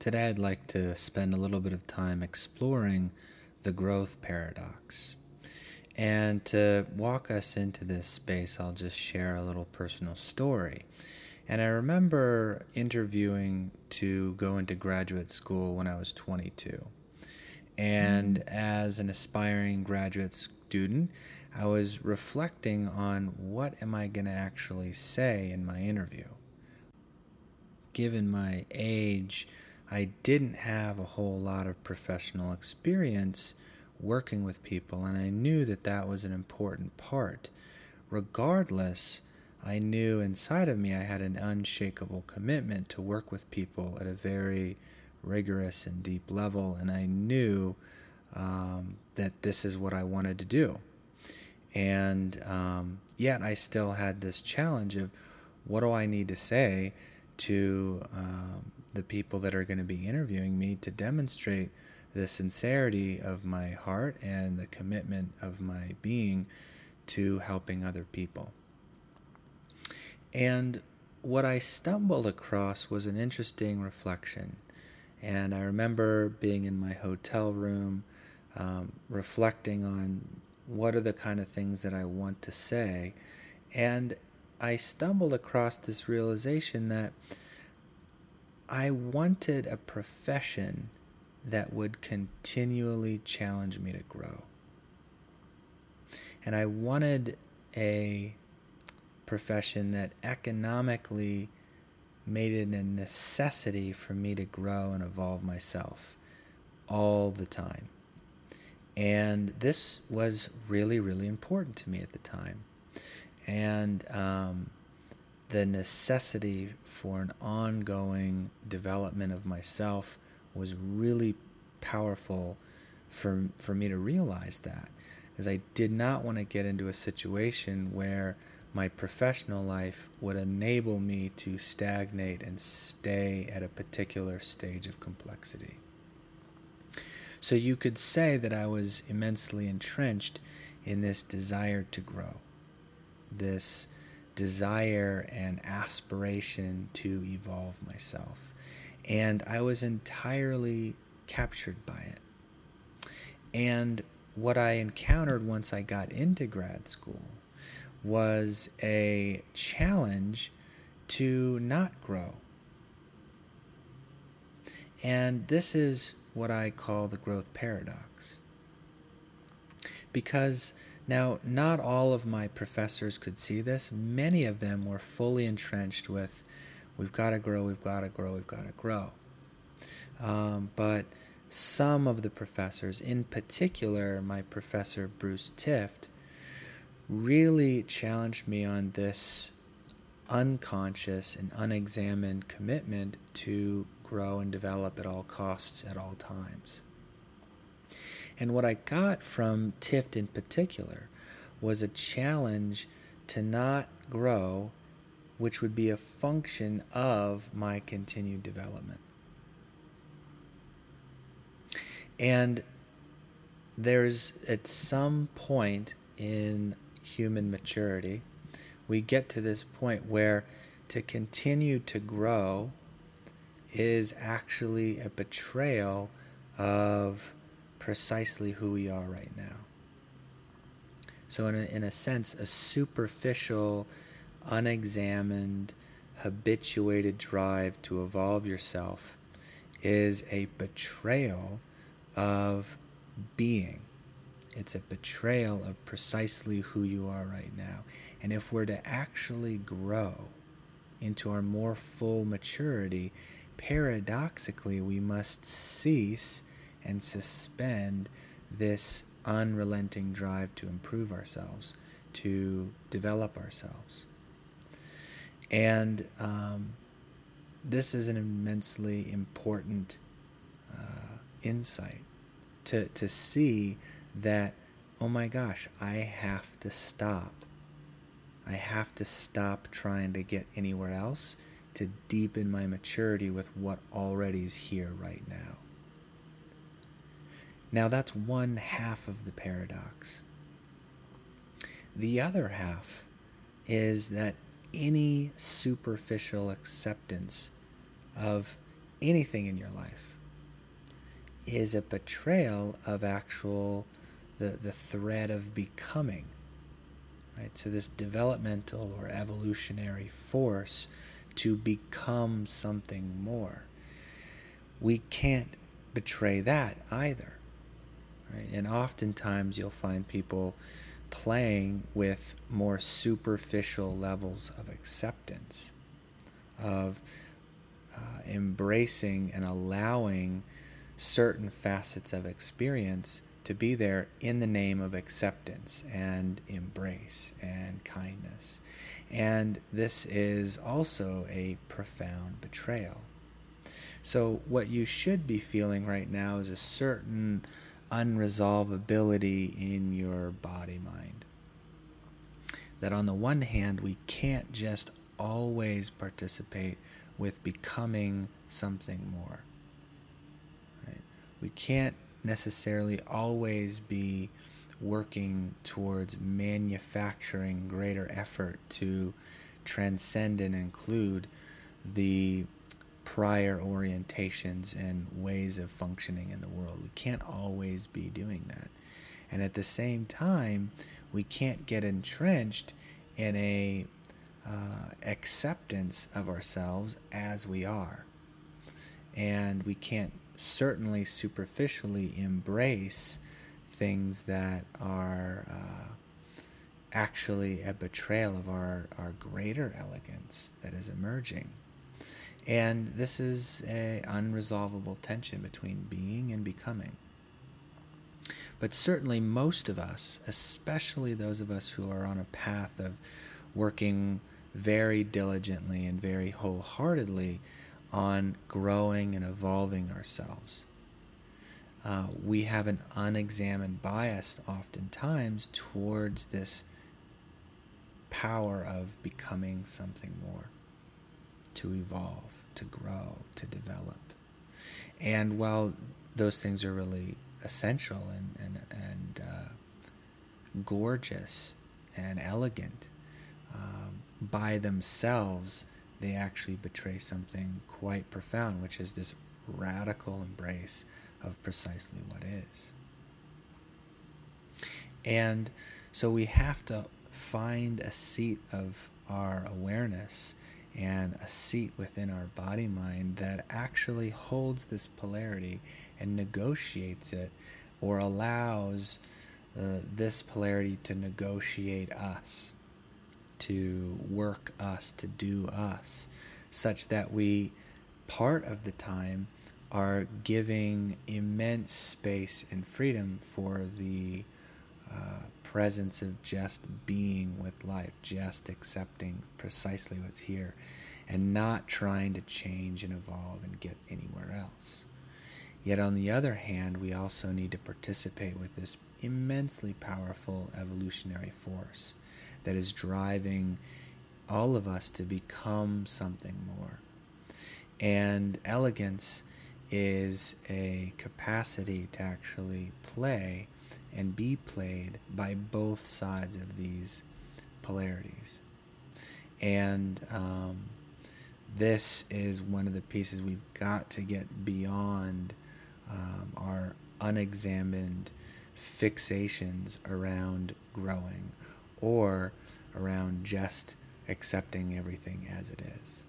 Today I'd like to spend a little bit of time exploring the growth paradox. And to walk us into this space, I'll just share a little personal story. And I remember interviewing to go into graduate school when I was 22. And as an aspiring graduate student, I was reflecting on what am I going to actually say in my interview. Given my age, I didn't have a whole lot of professional experience working with people, and I knew that that was an important part. Regardless, I knew inside of me I had an unshakable commitment to work with people at a very rigorous and deep level, and I knew that this is what I wanted to do. And yet I still had this challenge of what do I need to say to the people that are going to be interviewing me to demonstrate the sincerity of my heart and the commitment of my being to helping other people. And what I stumbled across was an interesting reflection. And I remember being in my hotel room, reflecting on what are the kind of things that I want to say. And I stumbled across this realization that I wanted a profession that would continually challenge me to grow. And I wanted a profession that economically made it a necessity for me to grow and evolve myself all the time. And this was really, really important to me at the time. And the necessity for an ongoing development of myself was really powerful for me to realize that, because I did not want to get into a situation where my professional life would enable me to stagnate and stay at a particular stage of complexity. So you could say that I was immensely entrenched in this desire to grow, this desire and aspiration to evolve myself. And I was entirely captured by it. And what I encountered once I got into grad school was a challenge to not grow. And this is what I call the growth paradox. Because now, not all of my professors could see this. Many of them were fully entrenched with, we've got to grow, we've got to grow, we've got to grow. But some of the professors, in particular my professor Bruce Tift, really challenged me on this unconscious and unexamined commitment to grow and develop at all costs at all times. And what I got from Tift in particular was a challenge to not grow, which would be a function of my continued development. And there's, at some point in human maturity, we get to this point where to continue to grow is actually a betrayal of precisely who we are right now. So in a sense, a superficial, unexamined, habituated drive to evolve yourself is a betrayal of being. It's a betrayal of precisely who you are right now. And if we're to actually grow into our more full maturity, paradoxically, we must cease and suspend this unrelenting drive to improve ourselves, to develop ourselves. And this is an immensely important insight to see that, oh my gosh, I have to stop. I have to stop trying to get anywhere else to deepen my maturity with what already is here right now. Now that's one half of the paradox. The other half is that any superficial acceptance of anything in your life is a betrayal of the thread of becoming, right? So this developmental or evolutionary force to become something more. We can't betray that either, right? And oftentimes you'll find people playing with more superficial levels of acceptance, of embracing and allowing certain facets of experience to be there in the name of acceptance and embrace and kindness. And this is also a profound betrayal. So what you should be feeling right now is a certain unresolvability in your body-mind. That on the one hand, we can't just always participate with becoming something more. Right? We can't necessarily always be working towards manufacturing greater effort to transcend and include the prior orientations and ways of functioning in the world. We can't always be doing that. And at the same time, we can't get entrenched in a acceptance of ourselves as we are. And we can't certainly superficially embrace things that are actually a betrayal of our greater elegance that is emerging. And this is an unresolvable tension between being and becoming. But certainly most of us, especially those of us who are on a path of working very diligently and very wholeheartedly on growing and evolving ourselves, we have an unexamined bias oftentimes towards this power of becoming something more, to evolve, to grow, to develop. And while those things are really essential and gorgeous and elegant, by themselves, they actually betray something quite profound, which is this radical embrace of precisely what is. And so we have to find a seat of our awareness and a seat within our body-mind that actually holds this polarity and negotiates it, or allows this polarity to negotiate us, to work us, to do us, such that we, part of the time, are giving immense space and freedom for the presence of just being with life, just accepting precisely what's here, and not trying to change and evolve and get anywhere else. Yet on the other hand, we also need to participate with this immensely powerful evolutionary force that is driving all of us to become something more. And elegance is a capacity to actually play and be played by both sides of these polarities. And this is one of the pieces we've got to get beyond our unexamined fixations around growing or around just accepting everything as it is.